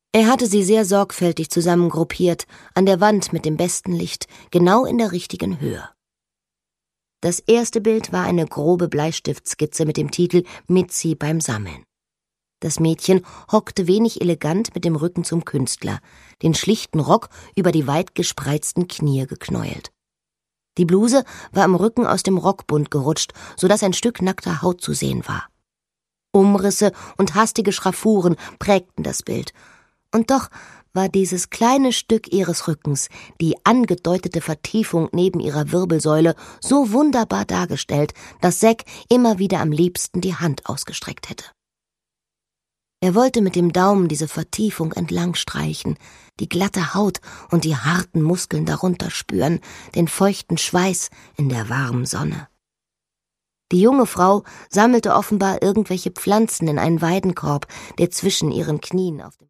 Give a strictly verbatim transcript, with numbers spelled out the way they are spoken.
Er hatte sie sehr sorgfältig zusammengruppiert, an der Wand mit dem besten Licht, genau in der richtigen Höhe. Das erste Bild war eine grobe Bleistiftskizze mit dem Titel »Mitzi beim Sammeln«. Das Mädchen hockte wenig elegant mit dem Rücken zum Künstler, den schlichten Rock über die weit gespreizten Knie geknäult. Die Bluse war am Rücken aus dem Rockbund gerutscht, so dass ein Stück nackter Haut zu sehen war. Umrisse und hastige Schraffuren prägten das Bild. Und doch war dieses kleine Stück ihres Rückens, die angedeutete Vertiefung neben ihrer Wirbelsäule, so wunderbar dargestellt, dass Zack immer wieder am liebsten die Hand ausgestreckt hätte. Er wollte mit dem Daumen diese Vertiefung entlang streichen, die glatte Haut und die harten Muskeln darunter spüren, den feuchten Schweiß in der warmen Sonne. Die junge Frau sammelte offenbar irgendwelche Pflanzen in einen Weidenkorb, der zwischen ihren Knien auf dem